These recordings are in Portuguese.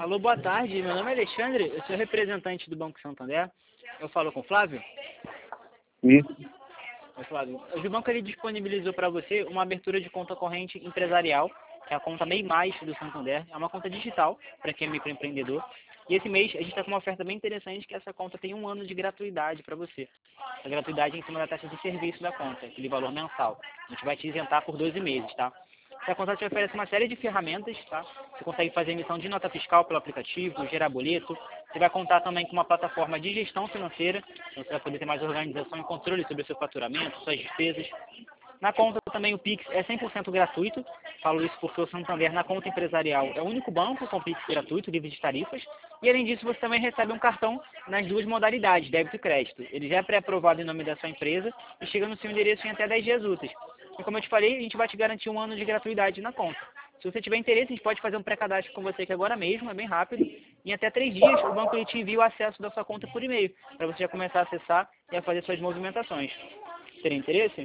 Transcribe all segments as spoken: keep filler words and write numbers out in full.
Alô, boa tarde. Meu nome é Alexandre, eu sou representante do Banco Santander. Eu falo com o Flávio? Isso. Oi, Flávio. Hoje o banco ele disponibilizou para você uma abertura de conta corrente empresarial, que é a conta MEI Mais do Santander. É uma conta digital para quem é microempreendedor. E esse mês a gente está com uma oferta bem interessante, que essa conta tem um ano de gratuidade para você. A gratuidade é em cima da taxa de serviço da conta, aquele valor mensal. A gente vai te isentar por doze meses, tá? Essa conta te oferece uma série de ferramentas, tá? Você consegue fazer emissão de nota fiscal pelo aplicativo, gerar boleto. Você vai contar também com uma plataforma de gestão financeira, então você vai poder ter mais organização e controle sobre o seu faturamento, suas despesas. Na conta também o Pix é cem por cento gratuito. Falo isso porque o Santander na conta empresarial é o único banco com Pix gratuito, livre de tarifas. E além disso você também recebe um cartão nas duas modalidades, débito e crédito. Ele já é pré-aprovado em nome da sua empresa e chega no seu endereço em até dez dias úteis. E como eu te falei, a gente vai te garantir um ano de gratuidade na conta. Se você tiver interesse, a gente pode fazer um pré-cadastro com você aqui agora mesmo, é bem rápido. Em até três dias, o banco ele te envia o acesso da sua conta por e-mail, para você já começar a acessar e a fazer suas movimentações. Teria interesse?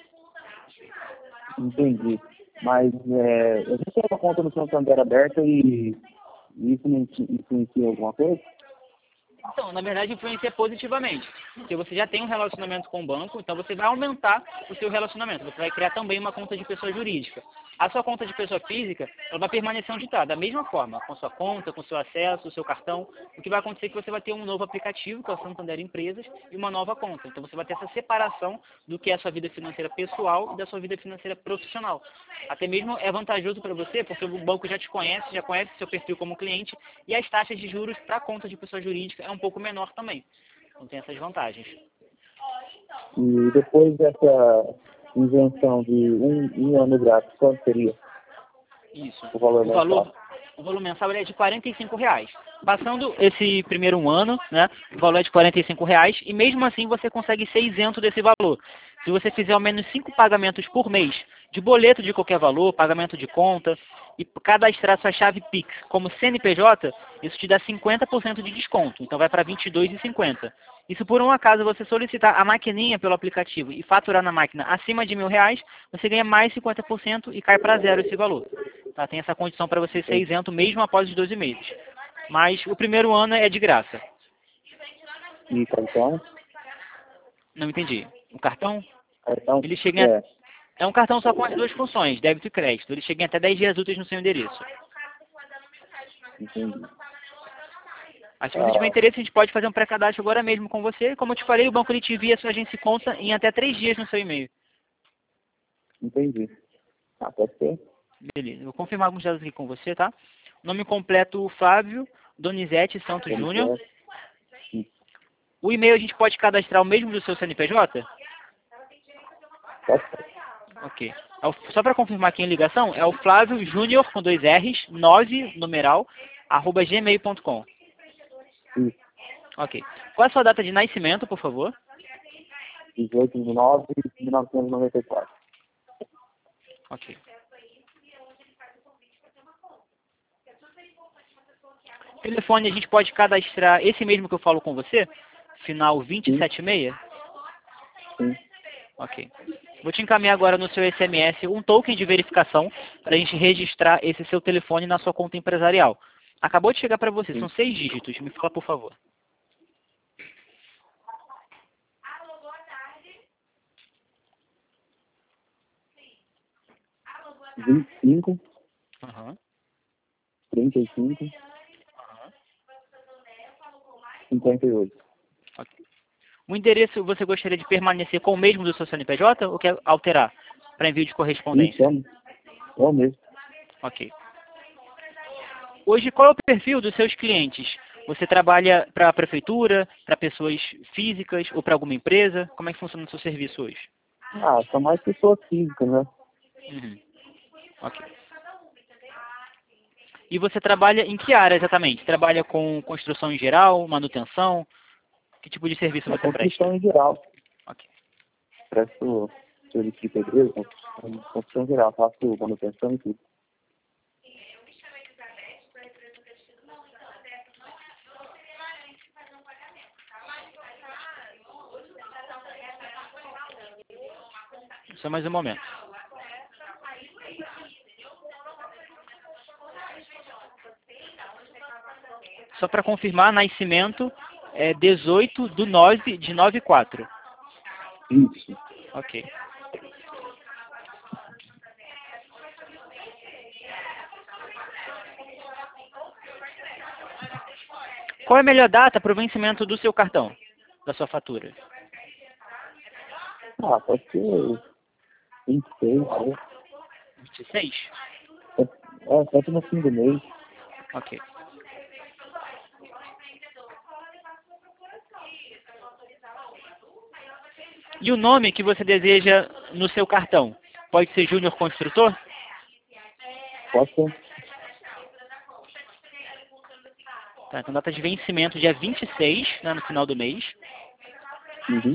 Entendi. Mas é, eu já tenho uma conta no Santander aberta e e isso me influ- influencia alguma coisa? Então, na verdade, influencia positivamente. Porque você já tem um relacionamento com o banco, então você vai aumentar o seu relacionamento. Você vai criar também uma conta de pessoa jurídica. A sua conta de pessoa física, ela vai permanecer onde está, da mesma forma, com sua conta, com seu acesso, o seu cartão. O que vai acontecer é que você vai ter um novo aplicativo, que é o Santander Empresas, e uma nova conta. Então você vai ter essa separação do que é a sua vida financeira pessoal e da sua vida financeira profissional. Até mesmo é vantajoso para você, porque o banco já te conhece, já conhece seu perfil como cliente, e as taxas de juros para a conta de pessoa jurídica é um pouco menor também. Então tem essas vantagens. E depois dessa invenção de um, um ano grátis, quanto seria Isso. o valor O valor, mensal? o valor mensal ele é de quarenta e cinco reais. Passando esse primeiro um ano, né, o valor é de quarenta e cinco reais e mesmo assim você consegue ser isento desse valor. Se você fizer ao menos cinco pagamentos por mês, de boleto de qualquer valor, pagamento de conta, e cadastrar sua chave Pix como C N P J, isso te dá cinquenta por cento de desconto. Então vai para vinte e dois reais e cinquenta centavos. E se por um acaso você solicitar a maquininha pelo aplicativo e faturar na máquina acima de mil reais, você ganha mais cinquenta por cento e cai para zero esse valor. Tá? Tem essa condição para você ser isento mesmo após os doze meses. Mas o primeiro ano é de graça. E cartão? Não entendi. O cartão, Cartão? ele chega em, É, é um cartão só com as duas funções, débito e crédito. Ele chega em até dez dias úteis no seu endereço. entendi. Mas se você tiver Ah, interesse, a gente pode fazer um pré-cadastro agora mesmo com você. Como eu te falei, o banco ele te envia a sua agência de conta em até três dias no seu e-mail. entendi. Ah, pode ser. Beleza. Eu vou confirmar alguns dados aqui com você, tá? Nome completo, Flávio Donizete Santos Pode Júnior. ser. Sim, O e-mail a gente pode cadastrar o mesmo do seu C N P J? pode ser. Ok. É o- Só para confirmar aqui em ligação, é o Flávio Júnior com dois R's, nove numeral, arroba gmail ponto com. Isso. Ok. Qual é a sua data de nascimento, por favor? dezoito de nove de mil novecentos e noventa e quatro. Ok. Telefone a gente pode cadastrar esse mesmo que eu falo com você? Final vinte e Sim, sete e seis? sim. Ok. Vou te encaminhar agora no seu S M S um token de verificação para a gente registrar esse seu telefone na sua conta empresarial. Acabou de chegar para você, Sim. são seis dígitos. Me fala, por favor. vinte e cinco, Aham. trinta e cinco, Aham. cinquenta e oito. Ok. O endereço você gostaria de permanecer com o mesmo do seu C N P J ou quer alterar para envio de Isso, é correspondência? o é o mesmo. Ok. Hoje, qual é o perfil dos seus clientes? Você trabalha para a prefeitura, para pessoas físicas ou para alguma empresa? Como é que funciona o seu serviço hoje? Ah, são mais pessoas físicas, né? Uhum. Ok. E você trabalha em que área exatamente? Trabalha com construção em geral, manutenção? Que tipo de serviço Na você presta? construção em geral. Ok. Presto serviço de pedreiro, construção construção em geral, faço manutenção e tudo. Só mais um momento. só para confirmar, nascimento é dezoito do nove de noventa e quatro. Isso. Ok. Qual é a melhor data para o vencimento do seu cartão, da sua fatura? Ah, pode ser vinte e seis, né? vinte e seis? É, é, sempre no fim do mês. Ok. E o nome que você deseja no seu cartão? Pode ser Júnior Construtor? Pode ser. Tá, então data de vencimento dia vinte e seis, né, no final do mês. Uhum.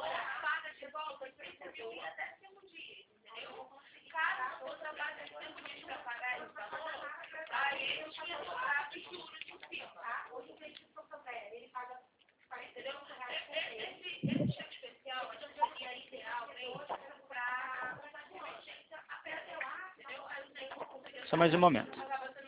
Só mais um momento.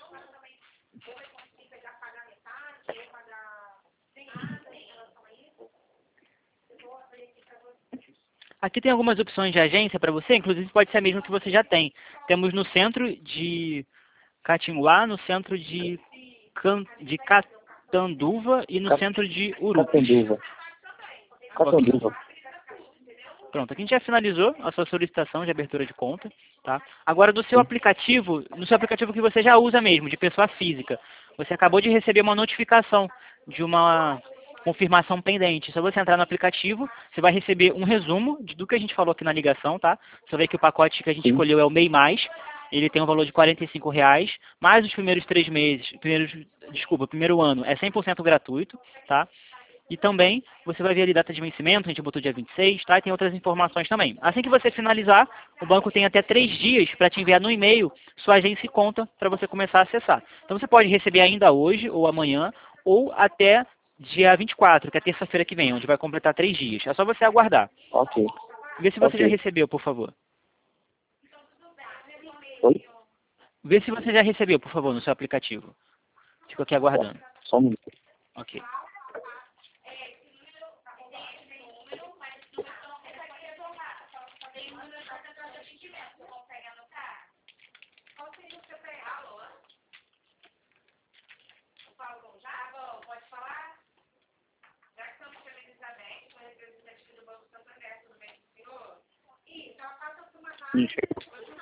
Aqui tem algumas opções de agência para você, inclusive pode ser a mesma que você já tem. Temos no centro de Catinguá, no centro de, Can... de Catanduva e no Cat- centro de Urupes. Catanduva. Catanduva. Pronto, aqui a gente já finalizou a sua solicitação de abertura de conta, tá? Agora do seu aplicativo, no seu aplicativo que você já usa mesmo, de pessoa física, você acabou de receber uma notificação de uma confirmação pendente. Se você entrar no aplicativo, você vai receber um resumo de do que a gente falou aqui na ligação, tá? Você vê que o pacote que a gente Sim. escolheu é o MEI Mais, ele tem um valor de quarenta e cinco reais, mais os primeiros três meses, primeiros, desculpa, o primeiro ano é cem por cento gratuito, tá? E também você vai ver ali data de vencimento, a gente botou dia vinte e seis, tá? E tem outras informações também. Assim que você finalizar, o banco tem até três dias para te enviar no e-mail sua agência e conta para você começar a acessar. Então você pode receber ainda hoje ou amanhã, ou até dia vinte e quatro, que é terça-feira que vem, onde vai completar três dias. É só você aguardar. Ok. Vê se você Ok. já recebeu, por favor. Oi? Vê se você já recebeu, por favor, no seu aplicativo. Fico aqui aguardando. Só um minuto. Ok. Sim, chegou.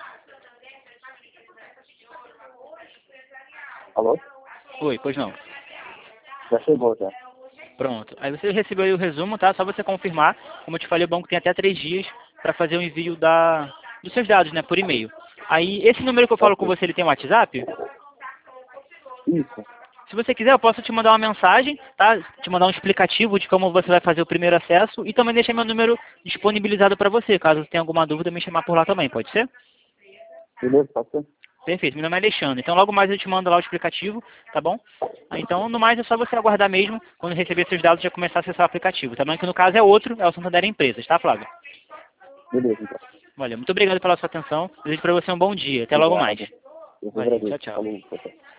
Alô? Oi, pois não. Já chegou, já. Pronto. Aí você recebeu aí o resumo, tá? Só você confirmar. Como eu te falei, o banco tem até três dias para fazer o envio da, dos seus dados, né? Por e-mail. Aí, esse número que eu falo com Ok. você, ele tem um WhatsApp? Isso. Se você quiser, eu posso te mandar uma mensagem, tá? Te mandar um explicativo de como você vai fazer o primeiro acesso e também deixar meu número disponibilizado para você. Caso tenha alguma dúvida, me chamar por lá também, pode ser? Beleza, pode ser? Perfeito, meu nome é Alexandre. Então logo mais eu te mando lá o explicativo, tá bom? Então, no mais é só você aguardar mesmo, quando receber seus dados já começar a acessar o aplicativo, tá bom? Que no caso é outro, é o Santander Empresas, tá, Flávio? Beleza, então. Valeu, muito obrigado pela sua atenção. Desejo para você um bom dia. Até logo mais. Obrigado. Eu que Valeu, agradeço. tchau, tchau. Falou, tchau, tchau.